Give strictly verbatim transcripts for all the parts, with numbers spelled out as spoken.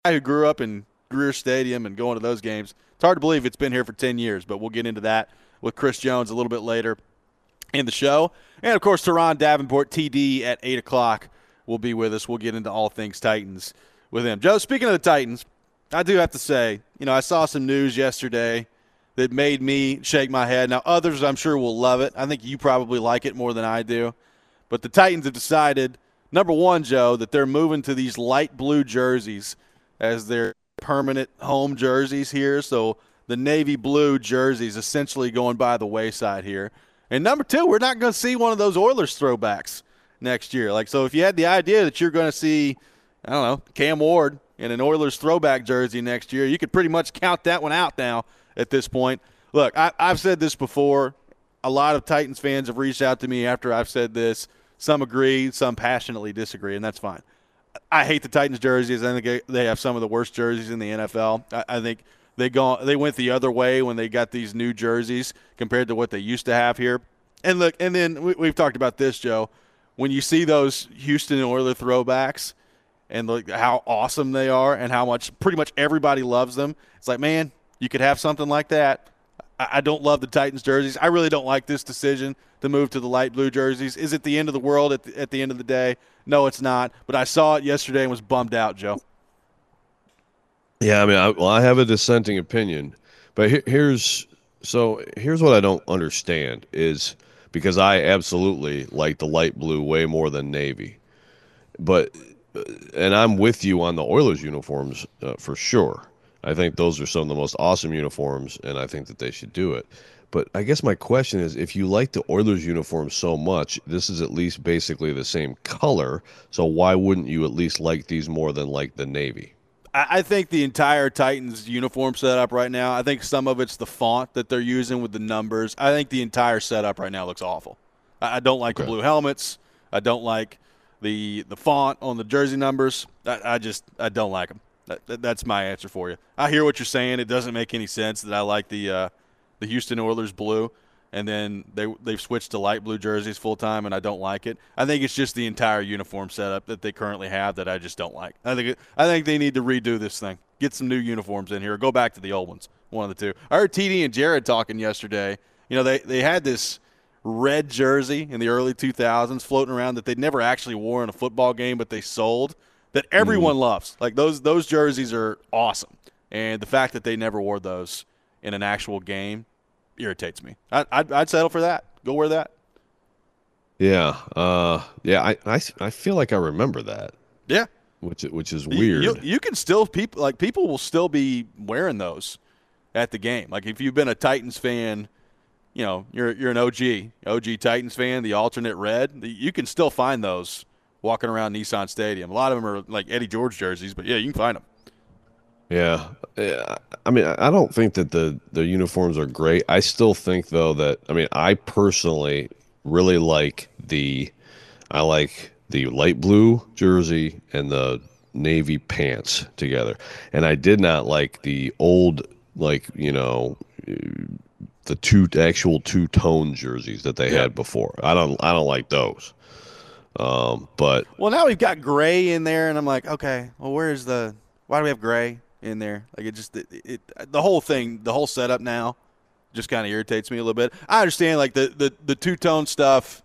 guy who grew up in Greer Stadium and going to those games, it's hard to believe it's been here for ten years, but we'll get into that with Chris Jones a little bit later in the show. And, of course, Teron Davenport, T D, at eight o'clock will be with us. We'll get into all things Titans with him. Joe, speaking of the Titans, I do have to say, you know, I saw some news yesterday that made me shake my head. Now, others I'm sure will love it. I think you probably like it more than I do. But the Titans have decided, number one, Joe, that they're moving to these light blue jerseys as their permanent home jerseys here. So the navy blue jerseys essentially going by the wayside here. And number two, we're not going to see one of those Oilers throwbacks next year. Like, so if you had the idea that you're going to see, I don't know, Cam Ward in an Oilers throwback jersey next year, you could pretty much count that one out now at this point. Look, I, I've said this before. A lot of Titans fans have reached out to me after I've said this. Some agree, some passionately disagree, and that's fine. I hate the Titans jerseys. I think they have some of the worst jerseys in the N F L. I, I think they go they went the other way when they got these new jerseys compared to what they used to have here. And look, and then we, we've talked about this, Joe. When you see those Houston Oilers throwbacks and look how awesome they are and how much pretty much everybody loves them, it's like, man, you could have something like that. I, I don't love the Titans jerseys. I really don't like this decision to move to the light blue jerseys. Is it the end of the world at the, at the end of the day? No, it's not. But I saw it yesterday and was bummed out, Joe. Yeah, I mean, I, well, I have a dissenting opinion, but he- here's so here's what I don't understand is because I absolutely like the light blue way more than navy, but and I'm with you on the Oilers uniforms uh, for sure. I think those are some of the most awesome uniforms, and I think that they should do it. But I guess my question is, if you like the Oilers uniform so much, this is at least basically the same color. So why wouldn't you at least like these more than like the navy? I think the entire Titans uniform setup right now, I think some of it's the font that they're using with the numbers. I think the entire setup right now looks awful. I don't like the Okay. blue helmets. I don't like the the font on the jersey numbers. I, I just I don't like them. That, that, that's my answer for you. I hear what you're saying. It doesn't make any sense that I like the uh, the Houston Oilers blue, and then they they've switched to light blue jerseys full time, and I don't like it. I think it's just the entire uniform setup that they currently have that I just don't like. I think it, I think they need to redo this thing, get some new uniforms in here, or go back to the old ones. One of the two. I heard T D and Jared talking yesterday. You know, they they had this red jersey in the early two thousands floating around that they'd never actually wore in a football game, but they sold that everyone loves. Like those those jerseys are awesome, and the fact that they never wore those in an actual game irritates me. I, I'd, I'd settle for that. Go wear that. Yeah, uh, yeah, I, I, I feel like I remember that, Yeah, which which is you, you, weird. you can still people like people will still be wearing those at the game. Like if you've been a Titans fan, you know you're you're an O G O G Titans fan. The alternate red, you can still find those walking around Nissan Stadium. A lot of them are like Eddie George jerseys, but yeah, you can find them. Yeah, yeah. I mean, I I don't think that the the uniforms are great. I still think though that I mean, I personally really like the I like the light blue jersey and the navy pants together. And I did not like the old like, you know, the two actual two-tone jerseys that they Yeah. had before. I don't I don't like those. Um, but Well, now we've got gray in there, and I'm like, okay, well, where's the? Why do we have gray in there? Like it just it, it the whole thing, the whole setup now, just kind of irritates me a little bit. I understand like the the the two tone stuff.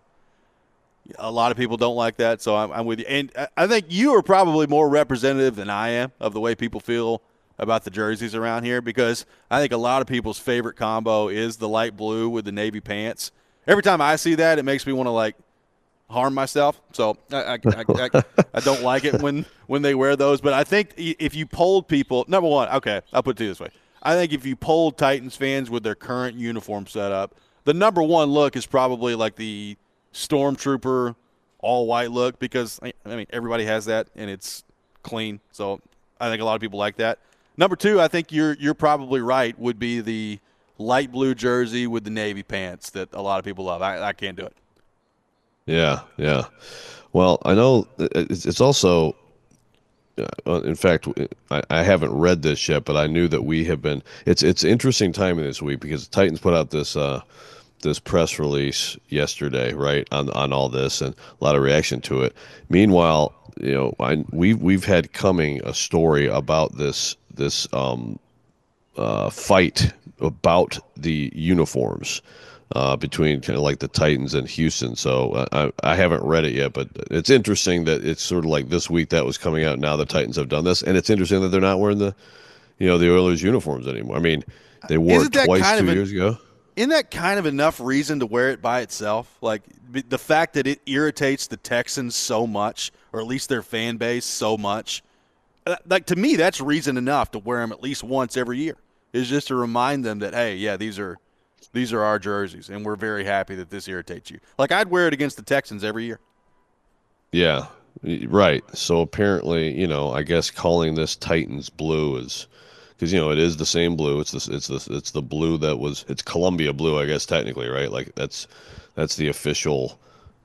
A lot of people don't like that, so I'm, I'm with you. And I I think you are probably more representative than I am of the way people feel about the jerseys around here because I think a lot of people's favorite combo is the light blue with the navy pants. Every time I see that, it makes me want to like harm myself. So I, I, I, I, I don't like it when, when they wear those. But I think if you polled people, number one, okay, I'll put it to you this way. I think if you polled Titans fans with their current uniform setup, the number one look is probably like the Stormtrooper all white look because, I mean, everybody has that and it's clean. So I think a lot of people like that. Number two, I think you're you're probably right, would be the light blue jersey with the navy pants that a lot of people love. I, I can't do it. yeah, yeah. Well, I know it's, it's also uh, in fact, I, I haven't read this yet, but I knew that we have been. It's it's interesting timing this week because the Titans put out this uh, this press release yesterday, right, on on all this, and a lot of reaction to it. Meanwhile, you know, I, we've we've had coming a story about this this um, uh, fight about the uniforms uh, between kind of like the Titans and Houston. So uh, I, I haven't read it yet, but it's interesting that it's sort of like this week that was coming out. Now the Titans have done this, and it's interesting that they're not wearing the, you know, the Oilers uniforms anymore. I mean, they wore Isn't it that twice kind two of a- years ago. Isn't that kind of enough reason to wear it by itself? Like b- the fact that it irritates the Texans so much, or at least their fan base so much. uh, Like to me, that's reason enough to wear them at least once every year. Is just to remind them that, hey, yeah, these are these are our jerseys, and we're very happy that this irritates you. Like I'd wear it against the Texans every year. Yeah, y- right. So apparently, you know, I guess calling this Titans blue is because you know it is the same blue. It's this, it's this, it's the blue that was it's Columbia blue, I guess technically, right? Like that's that's the official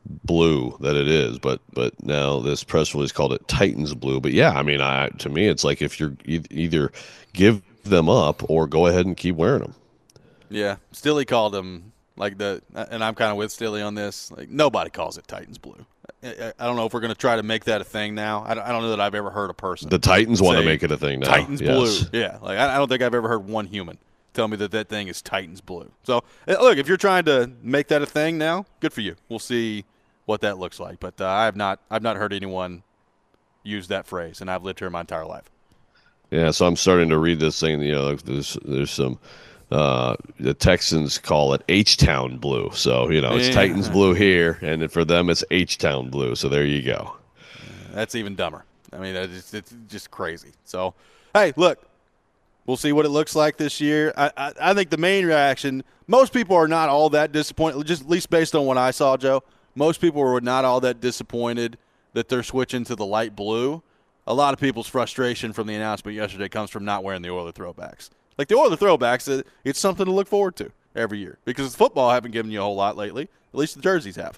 blue that it is. But but now this press release called it Titans blue. But yeah, I mean, I to me, it's like if you're e- either give them up or go ahead and keep wearing them. Yeah, Stilly called them like the, and I'm kind of with Stilly on this. Like nobody calls it Titans blue. I, I don't know if we're going to try to make that a thing now. I don't, I don't know that I've ever heard a person. The Titans want to say make it a thing now. Titans Yes. blue. Yeah, like I, I don't think I've ever heard one human tell me that that thing is Titans blue. So uh, look, if you're trying to make that a thing now, good for you. We'll see what that looks like. But uh, I have not, I've not heard anyone use that phrase, and I've lived here my entire life. Yeah, so I'm starting to read this thing. You know, there's there's some uh, the Texans call it H-Town blue. So you know, it's Yeah. Titans blue here, and then for them it's H-Town blue. So there you go. That's even dumber. I mean, it's, it's just crazy. So, hey, look, we'll see what it looks like this year. I, I, I think the main reaction, most people are not all that disappointed, just at least based on what I saw, Joe. Most people were not all that disappointed that they're switching to the light blue. A lot of people's frustration from the announcement yesterday comes from not wearing the Oiler throwbacks. Like the Oiler throwbacks, it's something to look forward to every year because football haven't given you a whole lot lately. At least the jerseys have.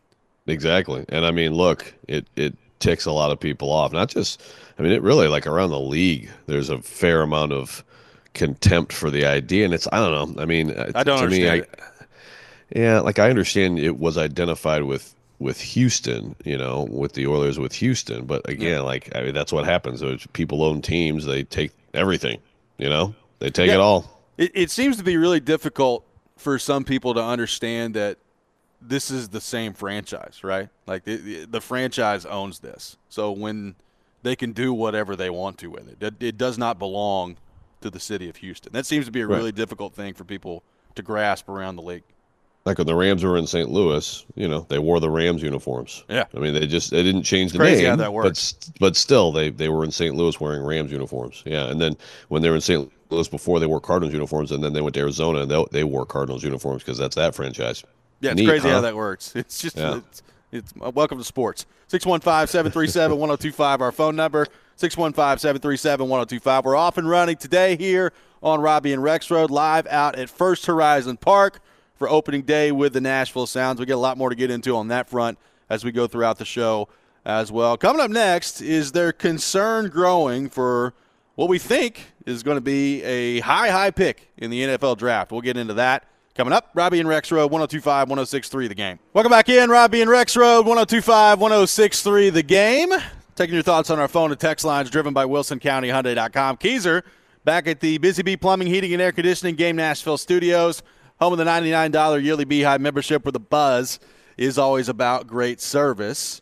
Exactly. And I mean, look, it it ticks a lot of people off. Not just, I mean, it really like around the league. There's a fair amount of contempt for the idea, and it's I don't know. I mean, I don't to me, understand I, it. yeah, like I understand it was identified with with Houston, you know, with the Oilers with Houston, but again, Yeah. like I mean, that's what happens. There's people own teams, they take everything, you know, they take Yeah. it all. It, it seems to be really difficult for some people to understand that this is the same franchise, right? Like the, the, the franchise owns this. So when they can do whatever they want to with it, it, it does not belong to the city of Houston. That seems to be a Right. really difficult thing for people to grasp around the league. Like when the Rams were in Saint Louis, you know, they wore the Rams uniforms. Yeah. I mean, they just they didn't change the crazy name, how that but works. s- but still, they they were in Saint Louis wearing Rams uniforms. Yeah, and then when they were in Saint Louis before, they wore Cardinals uniforms, and then they went to Arizona and they they wore Cardinals uniforms because that's that franchise. Yeah, it's Neat, crazy huh? how that works. It's just Yeah. it's, it's uh, welcome to sports. six one five, seven three seven, one oh two five our phone number. six one five, seven three seven, one oh two five. We're off and running today here on Robbie and Rex Road, live out at First Horizon Park for opening day with the Nashville Sounds. We get a lot more to get into on that front as we go throughout the show as well. Coming up next is their concern growing for what we think is going to be a high, high pick in the N F L draft. We'll get into that. Coming up, Robbie and Rex Road, one oh two five, one oh six three The Game. Welcome back in, Robbie and Rex Road, one oh two five, one oh six three The Game. Taking your thoughts on our phone and text lines driven by Wilson County Hyundai dot com. Keezer back at the Busy Bee Plumbing, Heating, and Air Conditioning Game Nashville Studios, home of the ninety-nine dollars yearly Beehive membership where the buzz is always about great service.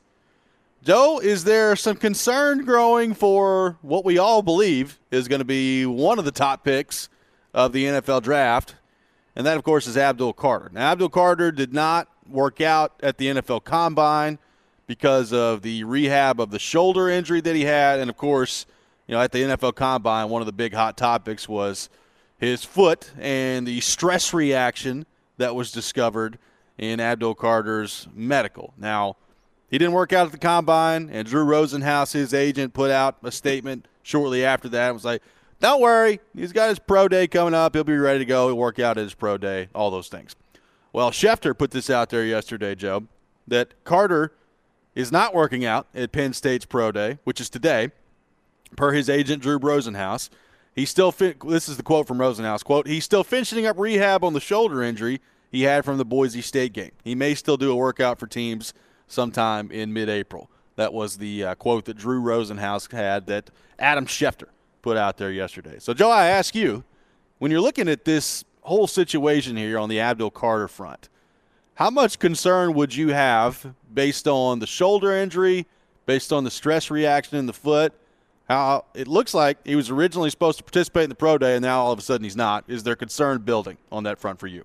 Joe, is there some concern growing for what we all believe is going to be one of the top picks of the N F L draft? And that, of course, is Abdul Carter. Now, Abdul Carter did not work out at the N F L Combine because of the rehab of the shoulder injury that he had. And, of course, you know, at the N F L Combine, one of the big hot topics was his foot and the stress reaction that was discovered in Abdul Carter's medical. Now, he didn't work out at the Combine, and Drew Rosenhaus, his agent, put out a statement shortly after that. It was like, don't worry, he's got his pro day coming up. He'll be ready to go. He'll work out at his pro day, all those things. Well, Schefter put this out there yesterday, Joe, that Carter is not working out at Penn State's pro day, which is today, per his agent, Drew Rosenhaus. He's still, fin- this is the quote from Rosenhaus, quote, he's still finishing up rehab on the shoulder injury he had from the Boise State game. He may still do a workout for teams sometime in mid-April. That was the uh, quote that Drew Rosenhaus had that Adam Schefter put out there yesterday. So, Joe, I ask you, when you're looking at this whole situation here on the Abdul Carter front, how much concern would you have based on the shoulder injury, based on the stress reaction in the foot? How it looks like he was originally supposed to participate in the pro day, and now all of a sudden he's not. Is there concern building on that front for you?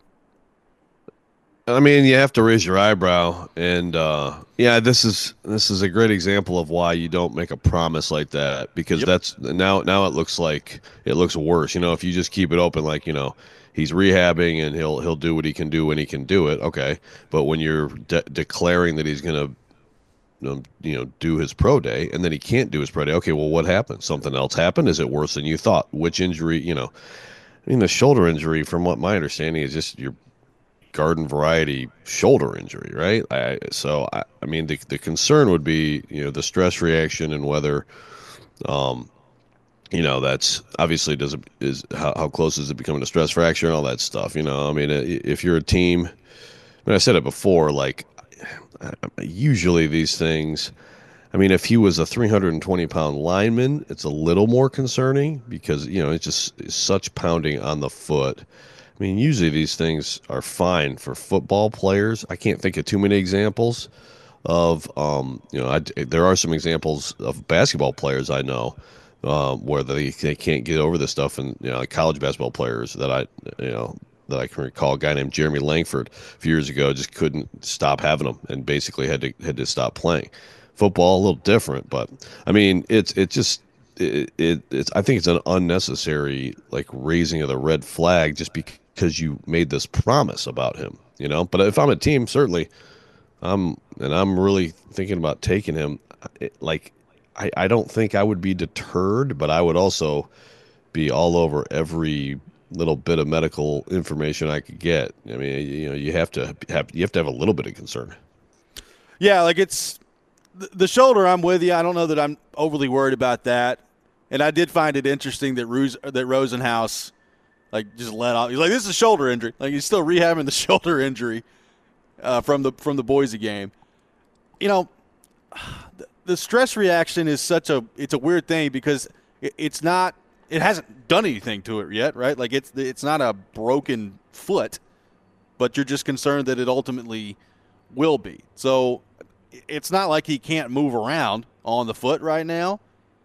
I mean, you have to raise your eyebrow, and uh, yeah, this is this is a great example of why you don't make a promise like that, because yep. that's now now it looks like it looks worse. You know, if you just keep it open, like, you know, he's rehabbing and he'll he'll do what he can do when he can do it, okay. But when you're de- declaring that he's gonna, um, you know, do his pro day and then he can't do his pro day, okay, well, what happened? Something else happened? Is it worse than you thought? Which injury? You know, I mean, the shoulder injury, from what my understanding is, just your garden variety shoulder injury, right? I, so I, I mean, the the concern would be, you know, the stress reaction and whether, um, you know, that's obviously does it, is how, how close is it becoming a stress fracture and all that stuff. You know, I mean, if you're a team, I mean, I said it before, like usually these things, I mean, if he was a three hundred twenty pound lineman, it's a little more concerning because, you know, it's just it's such pounding on the foot. I mean, usually these things are fine for football players. I can't think of too many examples of, um, you know, I, there are some examples of basketball players I know um, where they they can't get over this stuff, and, you know, like college basketball players that I, you know, that I can recall, a guy named Jeremy Langford a few years ago just couldn't stop having them and basically had to had to stop playing. Football a little different, but I mean, it's it just. It, it it's I think it's an unnecessary, like, raising of the red flag just because you made this promise about him, you know. But if I'm a team, certainly, I'm and I'm really thinking about taking him. It, like, I I don't think I would be deterred, but I would also be all over every little bit of medical information I could get. I mean, you know, you have to have you have to have a little bit of concern. Yeah, like it's the shoulder. I'm with you. I don't know that I'm overly worried about that. And I did find it interesting that Ruse, that Rosenhaus, like, just let off. He's like, this is a shoulder injury. Like, he's still rehabbing the shoulder injury uh, from the from the Boise game. You know, the, the stress reaction is such a it's a weird thing because it, it's not it hasn't done anything to it yet, right? Like, it's it's not a broken foot, but you're just concerned that it ultimately will be. So it's not like he can't move around on the foot right now.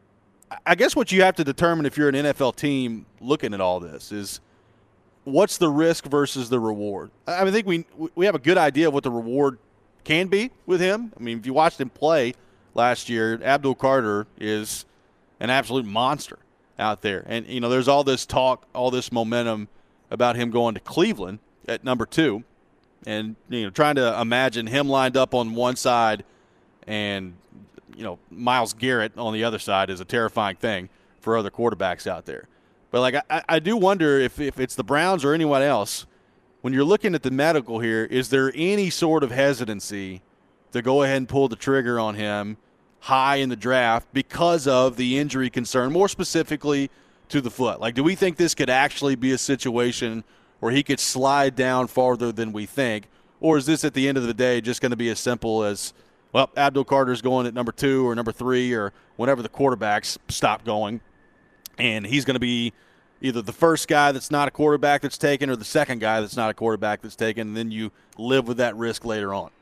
I guess what you have to determine if you're an N F L team looking at all this is what's the risk versus the reward. I think we we have a good idea of what the reward can be with him. I mean, if you watched him play last year, Abdul Carter is an absolute monster out there. And, you know, there's all this talk, all this momentum about him going to Cleveland at number two and, you know, trying to imagine him lined up on one side and, you know, Myles Garrett on the other side is a terrifying thing for other quarterbacks out there. But, like, I, I do wonder if, if it's the Browns or anyone else, when you're looking at the medical here, is there any sort of hesitancy to go ahead and pull the trigger on him high in the draft because of the injury concern, more specifically to the foot? Like, do we think this could actually be a situation where he could slide down farther than we think? Or is this, at the end of the day, just going to be as simple as, well, Abdul Carter's going at number two or number three or whenever the quarterbacks stop going, and he's going to be either the first guy that's not a quarterback that's taken or the second guy that's not a quarterback that's taken, and then you live with that risk later on?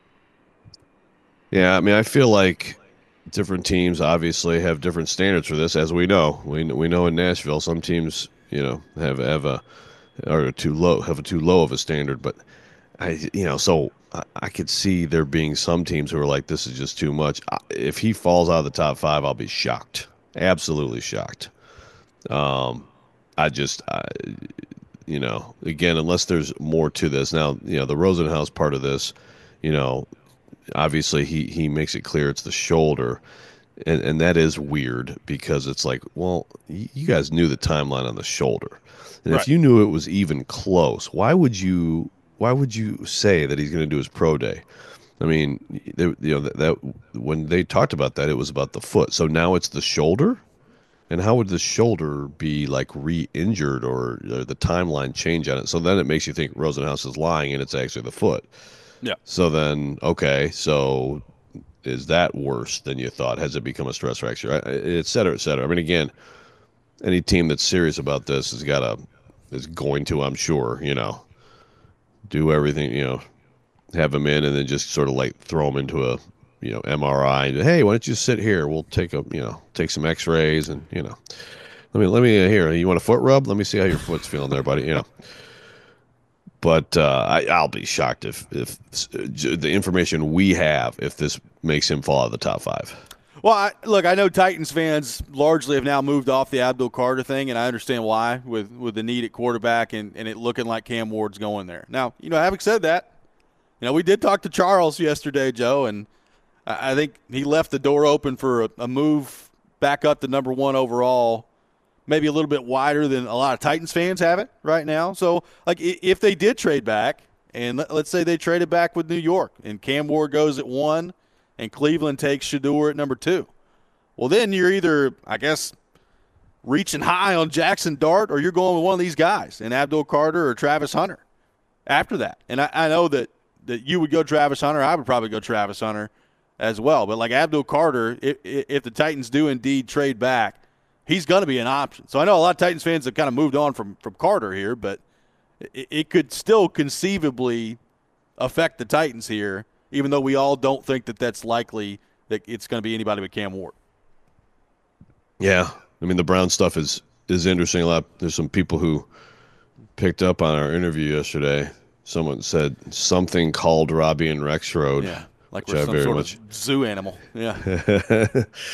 Yeah, I mean, I feel like different teams obviously have different standards for this, as we know. We we know in Nashville some teams, you know, have have a are too low have a too low of a standard, but I you know so. I could see there being some teams who are like, this is just too much. If he falls out of the top five, I'll be shocked. Absolutely shocked. Um, I just, I, you know, again, unless there's more to this. Now, you know, the Rosenhaus part of this, you know, obviously he, he makes it clear it's the shoulder. And, and that is weird because it's like, well, you guys knew the timeline on the shoulder. And right. If you knew it was even close, why would you Why would you say that he's going to do his pro day? I mean, they, you know, that, that when they talked about that, it was about the foot. So now it's the shoulder. And how would the shoulder be like re-injured or, or the timeline change on it? So then it makes you think Rosenhaus is lying and it's actually the foot. Yeah. So then, okay, so is that worse than you thought? Has it become a stress fracture? Et cetera, et cetera. I mean, again, any team that's serious about this has got to, is going to, I'm sure, you know, do everything, you know, have him in and then just sort of like throw him into a, you know, M R I. And, hey, why don't you sit here? We'll take a, you know, take some X-rays and, you know, let me, let me uh, here. You want a foot rub? Let me see how your foot's feeling there, buddy. You know. But uh, I, I'll be shocked if, if the information we have, if this makes him fall out of the top five. Well, I, look, I know Titans fans largely have now moved off the Abdul Carter thing, and I understand why with, with the need at quarterback and, and it looking like Cam Ward's going there. Now, you know, having said that, you know, we did talk to Charles yesterday, Joe, and I think he left the door open for a, a move back up to number one overall, maybe a little bit wider than a lot of Titans fans have it right now. So, like, if they did trade back, and let's say they traded back with New York, and Cam Ward goes at one, and Cleveland takes Shedeur at number two, well, then you're either, I guess, reaching high on Jackson Dart, or you're going with one of these guys, and Abdul Carter or Travis Hunter after that. And I, I know that, that you would go Travis Hunter. I would probably go Travis Hunter as well. But like Abdul Carter, if, if the Titans do indeed trade back, he's going to be an option. So I know a lot of Titans fans have kind of moved on from, from Carter here, but it, it could still conceivably affect the Titans here, even though we all don't think that that's likely that it's going to be anybody but Cam Ward. Yeah. I mean, the Brown stuff is, is interesting a lot. There's some people who picked up on our interview yesterday. Someone said something called Robbie and Rexrode. Yeah, like we're some sort much... of zoo animal. Yeah.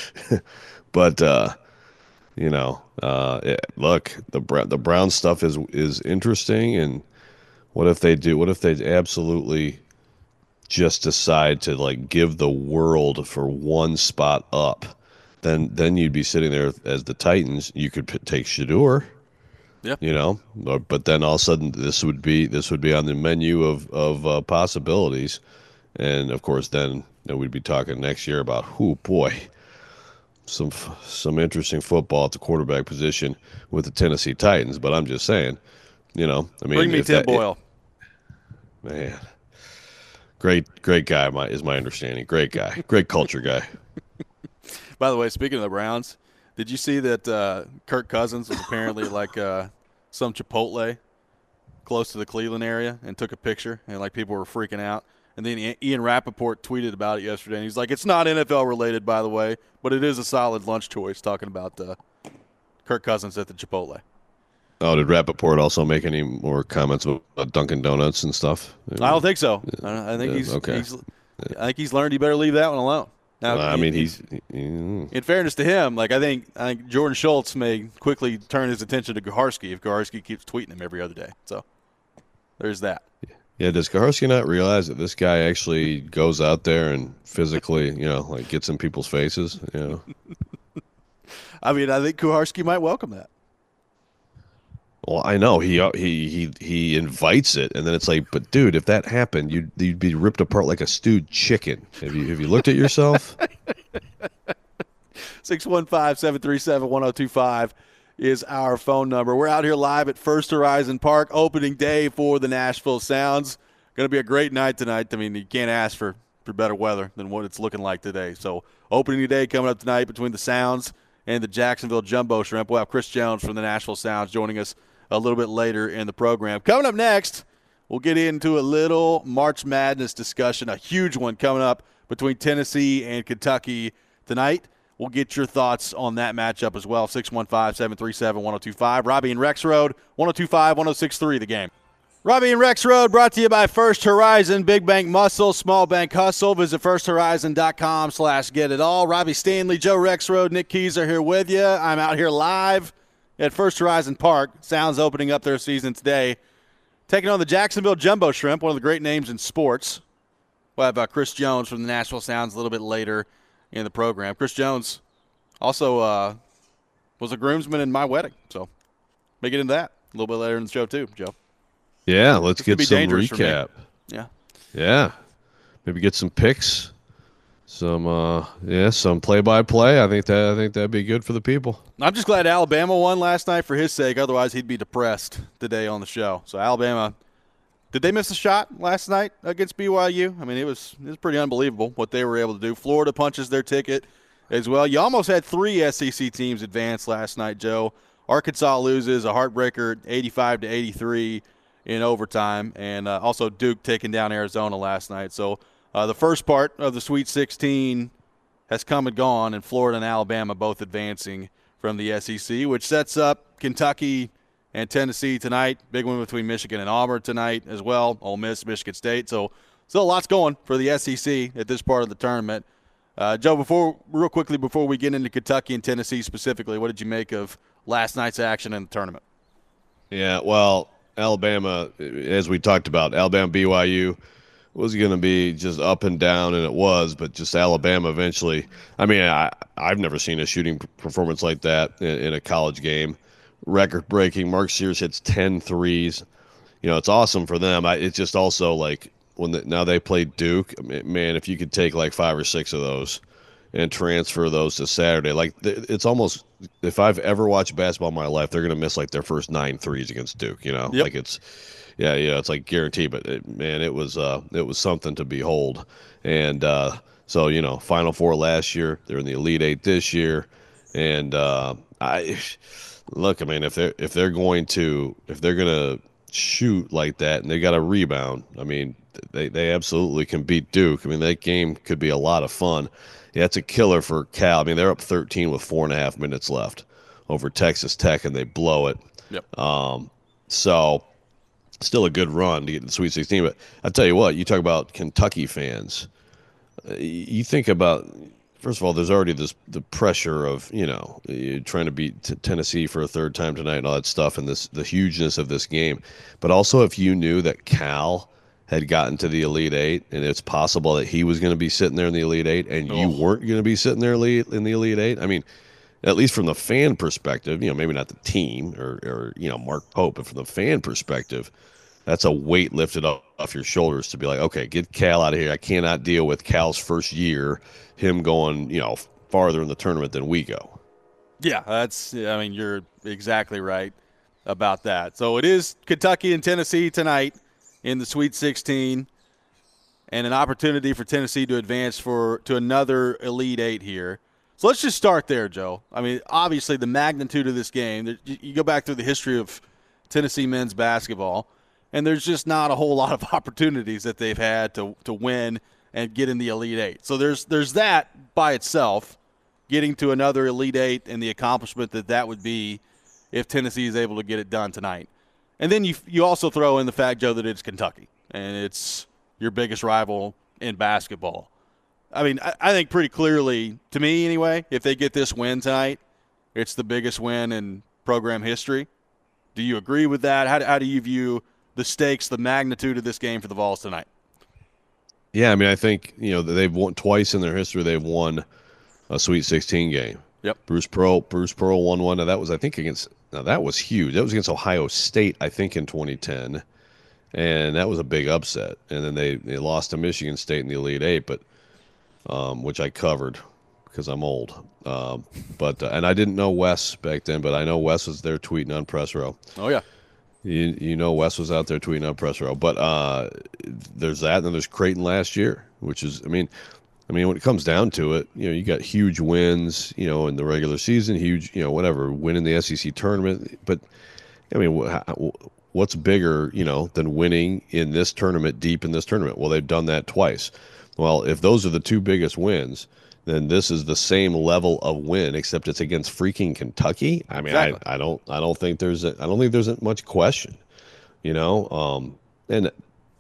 But, uh, you know, uh, it, look, the the Brown stuff is is interesting. And what if they do? What if they absolutely just decide to like give the world for one spot up? Then then you'd be sitting there as the Titans. You could p- take Shedeur. Yeah. You know, but then all of a sudden this would be this would be on the menu of of uh, possibilities, and of course then you know, we'd be talking next year about who boy. Some some interesting football at the quarterback position with the Tennessee Titans, but I'm just saying, you know, I mean, bring me Tim that, Boyle. It, man, great great guy. My is my understanding. Great guy, great culture guy. By the way, speaking of the Browns, did you see that uh, Kirk Cousins was apparently like uh, some Chipotle close to the Cleveland area and took a picture, and like people were freaking out. And then Ian Rappaport tweeted about it yesterday, and he's like, it's not N F L related, by the way, but it is a solid lunch choice, talking about uh, Kirk Cousins at the Chipotle. Oh, did Rappaport also make any more comments about Dunkin' Donuts and stuff? I don't think so. I, I think yeah, he's, okay. he's I think he's learned you better leave that one alone. Now, well, I mean, he's, he's he, in fairness to him, like I think I think Jordan Schultz may quickly turn his attention to Kuharsky if Kuharsky keeps tweeting him every other day. So there's that. Yeah, does Kuharsky not realize that this guy actually goes out there and physically, you know, like gets in people's faces? You know, I mean, I think Kuharsky might welcome that. Well, I know he he he he invites it, and then it's like, but dude, if that happened, you'd you'd be ripped apart like a stewed chicken. Have you have you looked at yourself? six one five, seven three seven, one oh two five is our phone number. We're out here live at First Horizon Park, opening day for the Nashville Sounds. Going to be a great night tonight. I mean, you can't ask for, for better weather than what it's looking like today. So opening day coming up tonight between the Sounds and the Jacksonville Jumbo Shrimp. We'll have Chris Jones from the Nashville Sounds joining us a little bit later in the program. Coming up next, we'll get into a little March Madness discussion, a huge one coming up between Tennessee and Kentucky tonight. We'll get your thoughts on that matchup as well. six one five, seven three seven, one oh two five. Robbie and Rexrode, one oh two five, one oh six three, the game. Robbie and Rexrode brought to you by First Horizon, Big Bank Muscle, Small Bank Hustle. Visit first horizon dot com slash get it all. Robbie Stanley, Joe Rexrode, Nick Keys are here with you. I'm out here live at First Horizon Park. Sounds opening up their season today. Taking on the Jacksonville Jumbo Shrimp, one of the great names in sports. We'll have uh, Chris Jones from the Nashville Sounds a little bit later in the program. Chris Jones also uh, was a groomsman in my wedding, so may get into that a little bit later in the show too, Joe. Yeah, let's get some recap. Yeah. Yeah. Maybe get some picks. some uh yeah, some play by play. I think that I think that'd be good for the people. I'm just glad Alabama won last night for his sake. Otherwise, he'd be depressed today on the show. So Alabama, did they miss a shot last night against B Y U? I mean, it was it was pretty unbelievable what they were able to do. Florida punches their ticket as well. You almost had three S E C teams advance last night, Joe. Arkansas loses a heartbreaker, eighty-five to eighty-three in overtime, and uh, also Duke taking down Arizona last night. So uh, the first part of the Sweet sixteen has come and gone, and Florida and Alabama both advancing from the S E C, which sets up Kentucky and Tennessee tonight. Big one between Michigan and Auburn tonight as well. Ole Miss, Michigan State. So still lots going for the S E C at this part of the tournament. Uh, Joe, before real quickly before we get into Kentucky and Tennessee specifically, what did you make of last night's action in the tournament? Yeah, well, Alabama, as we talked about, Alabama B Y U was going to be just up and down, and it was, but just Alabama eventually. I mean, I, I've never seen a shooting performance like that in, in a college game. Record breaking. Mark Sears hits ten threes. You know, it's awesome for them. I, it's just also like when the, now they play Duke. I mean, man, if you could take like five or six of those and transfer those to Saturday, like it's almost, if I've ever watched basketball in my life, they're going to miss like their first nine threes against Duke, you know, Yep. like it's, yeah, yeah, it's like guaranteed, but it, man, it was, uh, it was something to behold. And, uh, so, you know, Final Four last year, they're in the Elite Eight this year. And, uh, I, look, I mean, if they're, if they're going to, if they're going to shoot like that and they got a rebound, I mean, they, they absolutely can beat Duke. I mean, that game could be a lot of fun. Yeah, it's a killer for Cal. I mean, they're up thirteen with four and a half minutes left over Texas Tech, and they blow it. Yep. Um, so still a good run to get to the Sweet sixteen. But I tell you what, you talk about Kentucky fans. Uh, you think about, first of all, there's already this the pressure of, you know, you're trying to beat t- Tennessee for a third time tonight and all that stuff, and this the hugeness of this game. But also, if you knew that Cal had gotten to the Elite Eight, and it's possible that he was going to be sitting there in the Elite Eight, and you Oh. weren't going to be sitting there in the Elite Eight. I mean, at least from the fan perspective, you know, maybe not the team or, or you know, Mark Pope, but from the fan perspective, that's a weight lifted off, off your shoulders to be like, okay, get Cal out of here. I cannot deal with Cal's first year, him going, you know, farther in the tournament than we go. Yeah, that's. I mean, you're exactly right about that. So it is Kentucky and Tennessee tonight in the Sweet sixteen, and an opportunity for Tennessee to advance for to another Elite Eight here. So let's just start there, Joe. I mean, obviously the magnitude of this game. You go back through the history of Tennessee men's basketball, and there's just not a whole lot of opportunities that they've had to to win and get in the Elite Eight. So there's there's that by itself, getting to another Elite Eight and the accomplishment that that would be if Tennessee is able to get it done tonight. And then you you also throw in the fact, Joe, that it's Kentucky, and it's your biggest rival in basketball. I mean, I, I think pretty clearly, to me anyway, if they get this win tonight, it's the biggest win in program history. Do you agree with that? How, how do you view the stakes, the magnitude of this game for the Vols tonight? Yeah, I mean, I think, you know, they've won twice in their history. They've won a Sweet sixteen game. Yep. Bruce Pearl, Bruce Pearl won one. Now that was, I think, against. Now that was huge. That was against Ohio State, I think, in twenty ten, and that was a big upset. And then they, they lost to Michigan State in the Elite Eight, but um, which I covered because I'm old. Um, but uh, and I didn't know Wes back then, but I know Wes was there tweeting on press row. Oh yeah. You you know Wes was out there tweeting on press row. But uh, there's that, and then there's Creighton last year, which is, I mean. I mean, when it comes down to it, you know, you got huge wins, you know, in the regular season, huge, you know, whatever, winning the S E C tournament. But, I mean, what's bigger, you know, than winning in this tournament, deep in this tournament? Well, they've done that twice. Well, if those are the two biggest wins, then this is the same level of win, except it's against freaking Kentucky. I mean, exactly. I, I don't, I don't think there's, a, I don't think there's much question, you know, um, and.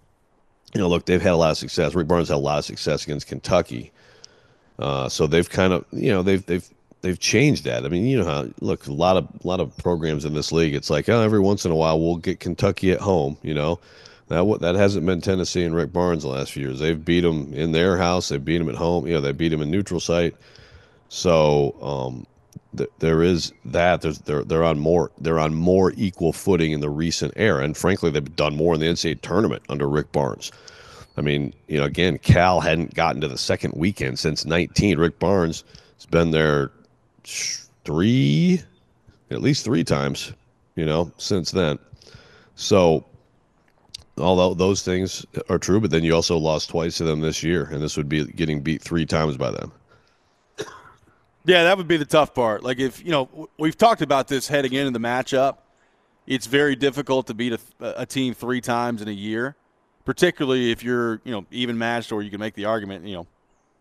You know, look, they've had a lot of success. Rick Barnes had a lot of success against Kentucky, uh, so they've kind of, you know, they've they've they've changed that. I mean, you know how look a lot of a lot of programs in this league. It's like, oh, every once in a while we'll get Kentucky at home. You know, that that hasn't been Tennessee and Rick Barnes the last few years. They've beat them in their house. They beat them at home. You know, they beat them in neutral site. So um, th- there is that. There's they're they're on more they're on more equal footing in the recent era, and frankly, they've done more in the N C double A tournament under Rick Barnes. I mean, you know, again, Cal hadn't gotten to the second weekend since nineteen. Rick Barnes has been there three, at least three times, you know, since then. So, although those things are true, but then you also lost twice to them this year, and this would be getting beat three times by them. Yeah, that would be the tough part. Like if, you know, we've talked about this heading into the matchup. It's very difficult to beat a, a team three times in a year, particularly if you're, you know, even matched, or you can make the argument, you know,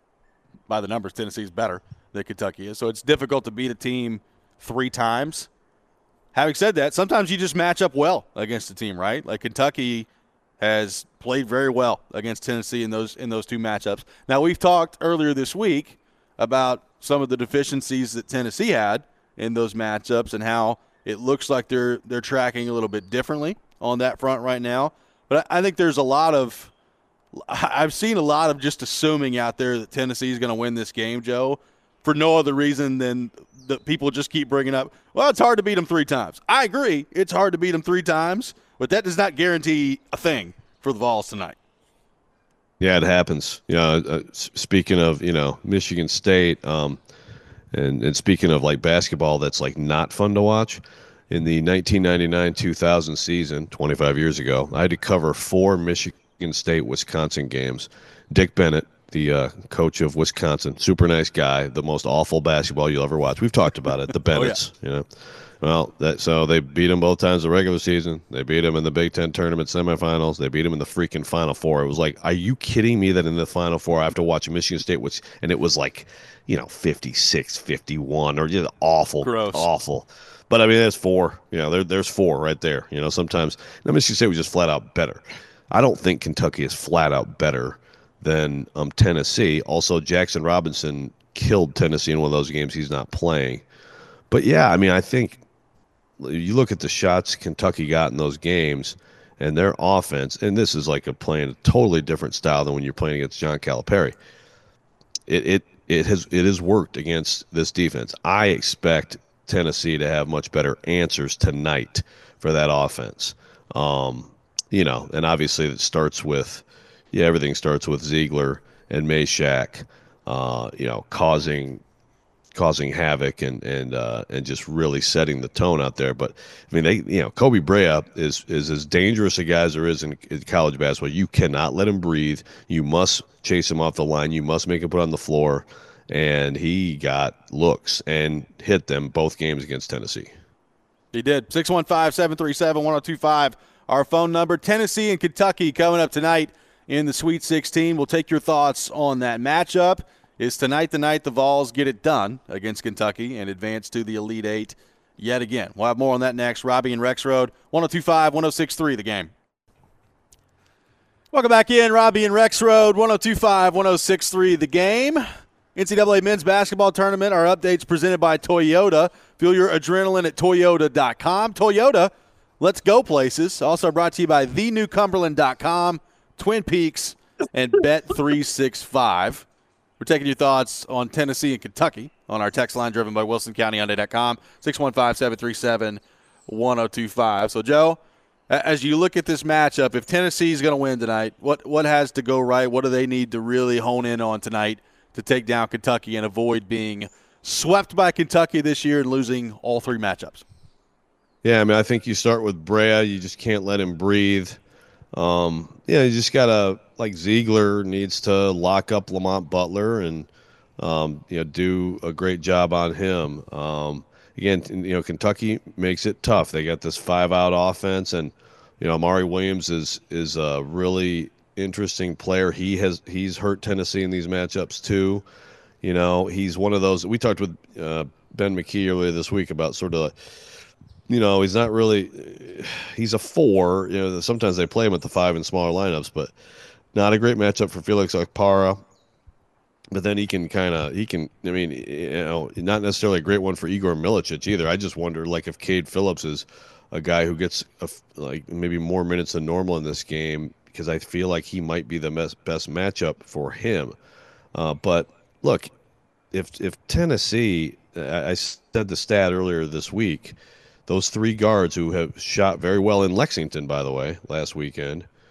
by the numbers, Tennessee's better than Kentucky is. So it's difficult to beat a team three times. Having said that, sometimes you just match up well against a team, right? Like Kentucky has played very well against Tennessee in those in those two matchups. Now, we've talked earlier this week about some of the deficiencies that Tennessee had in those matchups and how it looks like they're they're tracking a little bit differently on that front right now. But I think there's a lot of – I've seen a lot of just assuming out there that Tennessee is going to win this game, Joe, for no other reason than that people just keep bringing up, well, it's hard to beat them three times. I agree. It's hard to beat them three times, but that does not guarantee a thing for the Vols tonight. Yeah, it happens. You know, uh, speaking of, you know, Michigan State, um, and, and speaking of, like, basketball that's, like, not fun to watch, in the nineteen ninety-nine two thousand season, twenty-five years ago, I had to cover four Michigan State-Wisconsin games. Dick Bennett, the uh, coach of Wisconsin, super nice guy, the most awful basketball you'll ever watch. We've talked about it, the Bennetts, oh, yeah. you know. Well, that, so they beat them both times in the regular season. They beat them in the Big Ten tournament semifinals. They beat them in the freaking Final Four. It was like, are you kidding me that in the Final Four I have to watch Michigan State, which, and it was like, you know, fifty-six, fifty-one, or just awful, Gross. awful. But, I mean, there's four. You know, there, there's four right there. You know, sometimes now Michigan State was just flat out better. I don't think Kentucky is flat out better than um, Tennessee. Also, Jackson Robinson killed Tennessee in one of those games. He's not playing. But, yeah, I mean, I think you look at the shots Kentucky got in those games and their offense, and this is like a playing a totally different style than when you're playing against John Calipari. It it it has it has worked against this defense. I expect Tennessee to have much better answers tonight for that offense. Um, you know, and obviously it starts with, yeah, everything starts with Ziegler and Meshack, uh, you know, causing causing havoc and and uh, and just really setting the tone out there. But I mean, they, you know, Kobe Brea is is as dangerous a guy as there is in, in college basketball. You cannot let him breathe. You must chase him off the line. You must make him put on the floor. And he got looks and hit them both games against Tennessee. He did. six one five, seven three seven, one oh two five, our phone number. Tennessee and Kentucky coming up tonight in the Sweet sixteen. We'll take your thoughts on that matchup. Is tonight the night the Vols get it done against Kentucky and advance to the Elite Eight yet again? We'll have more on that next. Robbie and Rexroad, one oh two five, one oh six three, the game. Welcome back in. Robbie and Rexroad, one oh two five, one oh six three, the game. N C double A men's basketball tournament. Our updates presented by Toyota. Feel your adrenaline at Toyota dot com. Toyota, let's go places. Also brought to you by the new cumberland dot com, Twin Peaks, and Bet three sixty-five. We're taking your thoughts on Tennessee and Kentucky on our text line driven by Wilson County Hyundai dot com, six one five, seven three seven, one oh two five. So, Joe, as you look at this matchup, if Tennessee is going to win tonight, what, what has to go right? What do they need to really hone in on tonight to take down Kentucky and avoid being swept by Kentucky this year and losing all three matchups? Yeah, I mean, I think you start with Brea. You just can't let him breathe. Um, yeah, you just got to, like, Ziegler needs to lock up Lamont Butler and, um, you know, do a great job on him. Um, again, you know, Kentucky makes it tough. They got this five-out offense, and, you know, Amari Williams is is a really interesting player. He has he's hurt Tennessee in these matchups too. You know, he's one of those. We talked with uh, Ben McKee earlier this week about sort of, you know, he's not really. He's a four. You know, sometimes they play him at the five in smaller lineups, but not a great matchup for Felix Okpara. But then he can kind of he can. I mean, you know, not necessarily a great one for Igor Milicic either. I just wonder, like, if Cade Phillips is a guy who gets a, like maybe more minutes than normal in this game, because I feel like he might be the best, best matchup for him. Uh, but look, if if Tennessee, I, I said the stat earlier this week, those three guards who have shot very well in Lexington, by the way, last weekend,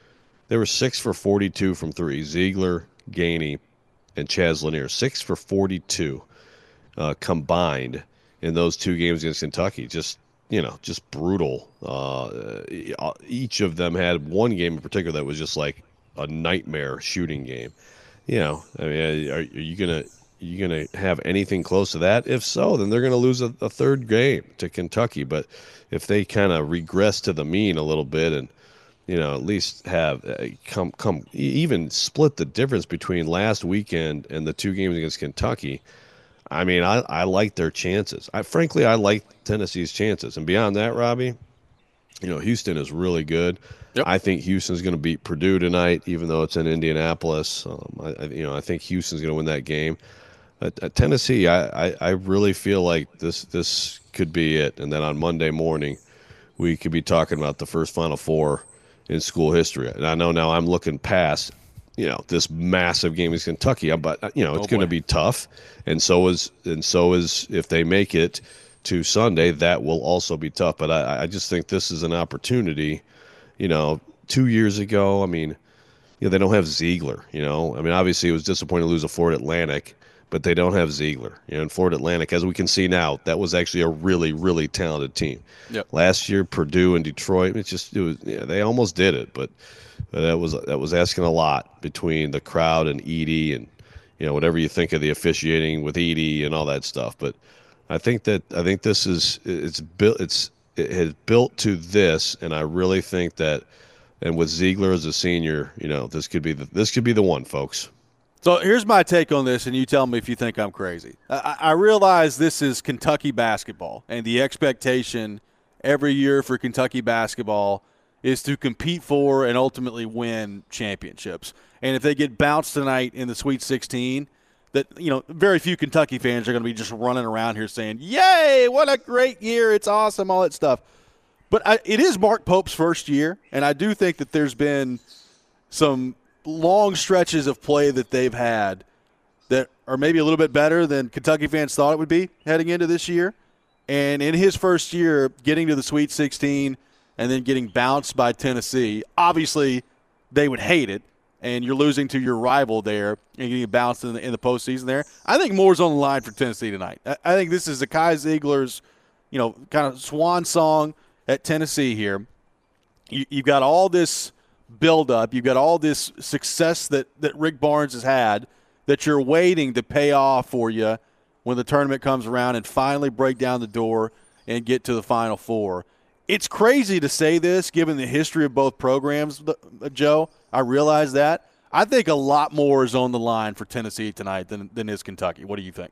They were six for forty-two from three. Ziegler, Gainey, and Chaz Lanier, six for forty-two uh, combined in those two games against Kentucky. Just you know, just brutal. Uh, each of them had one game in particular that was just like a nightmare shooting game. You know, I mean, are, are you gonna you gonna have anything close to that? If so, then they're gonna lose a, a third game to Kentucky. But if they kind of regress to the mean a little bit and you know, at least have uh, come come even split the difference between last weekend and the two games against Kentucky. I mean, I, I like their chances. I frankly I like Tennessee's chances. And beyond that, Robbie, you know, Houston is really good. Yep. I think Houston's going to beat Purdue tonight, even though it's in Indianapolis. Um, I, I you know I think Houston's going to win that game. At, at Tennessee, I, I I really feel like this this could be it. And then on Monday morning, we could be talking about the first Final Four in school history. And I know now I'm looking past, you know, this massive game against Kentucky, but you know, it's Oh, going to boy. be tough. And so is, and so is, if they make it to Sunday, that will also be tough. But I, I just think this is an opportunity, you know, two years ago, I mean, you know, they don't have Ziegler, you know, I mean, obviously it was disappointing to lose to Florida Atlantic, but they don't have Ziegler. You know, in Florida Atlantic, as we can see now, that was actually a really, really talented team. Yep. Last year, Purdue and Detroit, it's just it was yeah, they almost did it, but, but that was that was asking a lot between the crowd and Edey and you know whatever you think of the officiating with Edey and all that stuff. But I think that I think this is it's built it's it has built to this, and I really think that and with Ziegler as a senior, you know, this could be the, this could be the one, folks. So here's my take on this, and you tell me if you think I'm crazy. I, I realize this is Kentucky basketball, and the expectation every year for Kentucky basketball is to compete for and ultimately win championships. And if they get bounced tonight in the Sweet sixteen, that you know, very few Kentucky fans are going to be just running around here saying, "Yay, what a great year! It's awesome!" all that stuff. But I, it is Mark Pope's first year, and I do think that there's been some long stretches of play that they've had that are maybe a little bit better than Kentucky fans thought it would be heading into this year. And in his first year, getting to the Sweet sixteen and then getting bounced by Tennessee, obviously they would hate it, and you're losing to your rival there and getting bounced in the, in the postseason there. I think more's on the line for Tennessee tonight. I, I think this is the Kai Ziegler's, you know, kind of swan song at Tennessee here. You, you've got all this build up. You've got all this success that, that Rick Barnes has had that you're waiting to pay off for you when the tournament comes around and finally break down the door and get to the Final Four. It's crazy to say this given the history of both programs, Joe. I realize that. I think a lot more is on the line for Tennessee tonight than, than is Kentucky. What do you think?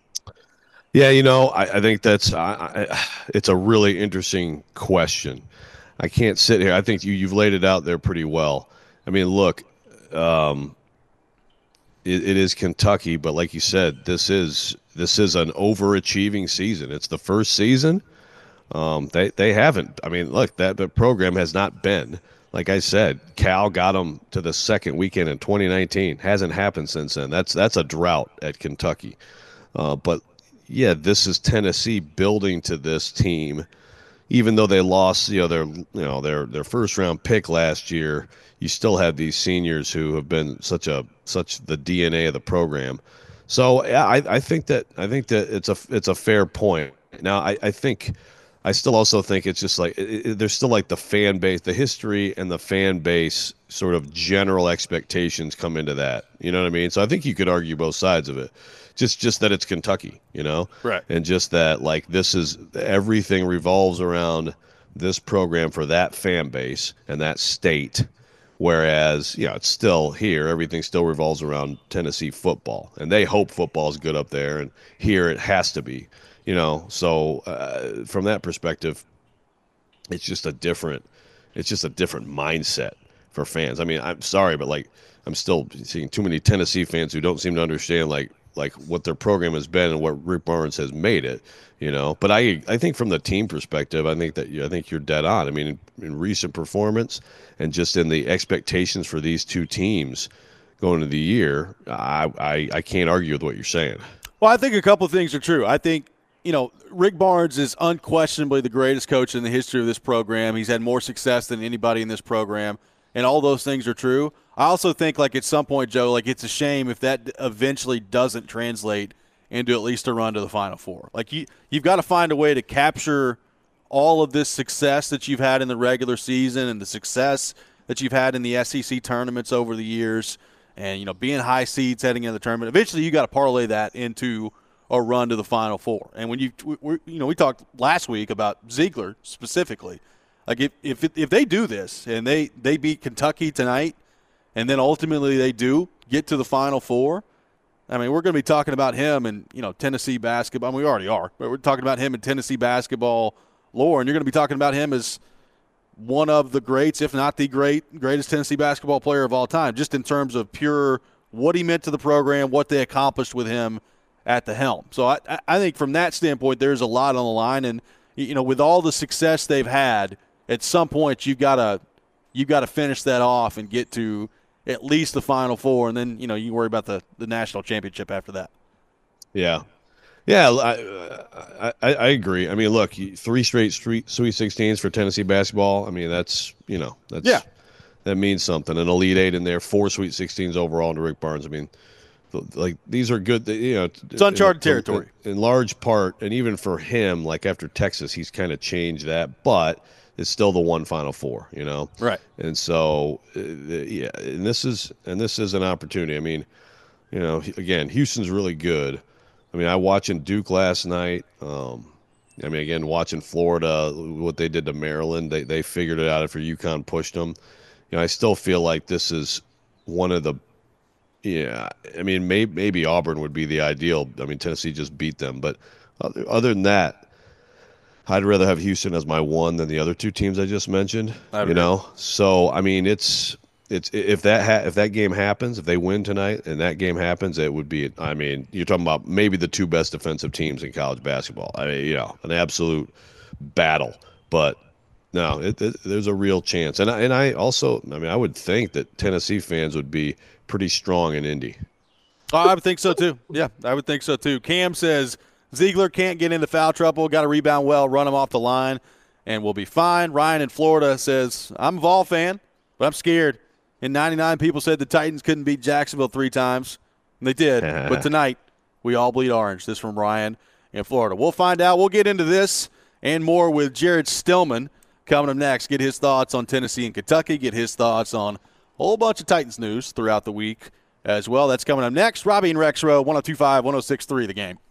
Yeah, you know, I, I think that's I, I, it's a really interesting question. I can't sit here. I think you, you've laid it out there pretty well. I mean, look, um, it, it is Kentucky, but like you said, this is this is an overachieving season. It's the first season. Um, they they haven't. I mean, look, that the program has not been. Like I said, Cal got them to the second weekend in twenty nineteen. Hasn't happened since then. That's that's a drought at Kentucky. Uh, but yeah, this is Tennessee building to this team. Even though they lost, you know, their you know their their first round pick last year, you still have these seniors who have been such a such the D N A of the program. So yeah, I, I think that I think that it's a it's a fair point. Now I, I think I still also think it's just like it, it, there's still like the fan base, the history and the fan base sort of general expectations come into that. You know what I mean? So I think you could argue both sides of it. Just just that it's Kentucky, you know? Right. And just that, like, this is – everything revolves around this program for that fan base and that state, whereas, you know, it's still here. Everything still revolves around Tennessee football. And they hope football is good up there, and here it has to be, you know? So uh, from that perspective, it's just a different – it's just a different mindset for fans. I mean, I'm sorry, but, like, I'm still seeing too many Tennessee fans who don't seem to understand, like, like what their program has been and what Rick Barnes has made it, you know. But I I think from the team perspective, I think that you, I think you're dead on. I mean, in, in recent performance and just in the expectations for these two teams going into the year, I, I I can't argue with what you're saying. Well, I think a couple of things are true. I think, you know, Rick Barnes is unquestionably the greatest coach in the history of this program. He's had more success than anybody in this program. and all those things are true. I also think, like, at some point, Joe, like, it's a shame if that eventually doesn't translate into at least a run to the Final Four. Like, you, you've got to find a way to capture all of this success that you've had in the regular season and the success that you've had in the S E C tournaments over the years and, you know, being high seeds heading into the tournament. Eventually, you got to parlay that into a run to the Final Four. And when you, we, you know, we talked last week about Ziegler specifically. Like, if if, if they do this and they, they beat Kentucky tonight and then ultimately they do get to the Final Four, I mean, we're going to be talking about him and, you know, Tennessee basketball. I mean, we already are, but we're talking about him in Tennessee basketball lore, and you're going to be talking about him as one of the greats, if not the great, greatest Tennessee basketball player of all time, just in terms of pure what he meant to the program, what they accomplished with him at the helm. So I, I think from that standpoint, there's a lot on the line, and, you know, with all the success they've had, at some point you've got to you've got to finish that off and get to at least the Final Four, and then, you know, you worry about the, the national championship after that. Yeah. Yeah, I, I I agree. I mean, look, three straight street Sweet sixteens for Tennessee basketball. I mean, that's, you know, that's yeah. that means something. An Elite Eight in there, four Sweet sixteens overall to Rick Barnes. I mean, like, these are good. You know, it's uncharted in, territory in, in large part, and even for him, like after Texas, he's kind of changed that, but it's still the one Final Four, you know. Right. And so, uh, yeah, and this is and this is an opportunity. I mean, you know, again, Houston's really good. I mean, I watching Duke last night. Um, I mean, again, watching Florida, what they did to Maryland, they they figured it out after UConn pushed them. You know, I still feel like this is one of the, yeah. I mean, maybe maybe Auburn would be the ideal. I mean, Tennessee just beat them, but other, other than that, I'd rather have Houston as my one than the other two teams I just mentioned. I you know, so I mean, it's. It's if that ha- if that game happens, if they win tonight and that game happens, it would be. I mean, you're talking about maybe the two best defensive teams in college basketball. I mean, you know, an absolute battle. But no, it, it, there's a real chance. And I, and I also, I mean, I would think that Tennessee fans would be pretty strong in Indy. Oh, I would think so too. Yeah, I would think so too. Cam says Ziegler can't get into foul trouble. Got to rebound well, run him off the line, and we'll be fine. Ryan in Florida says I'm a Vol fan, but I'm scared. In ninety-nine, people said the Titans couldn't beat Jacksonville three times. And they did. But tonight, we all bleed orange. This from Ryan in Florida. We'll find out. We'll get into this and more with Jared Stillman coming up next. Get his thoughts on Tennessee and Kentucky. Get his thoughts on a whole bunch of Titans news throughout the week as well. That's coming up next. Robbie and Rex Row, one oh two point five, one oh six point three The Game.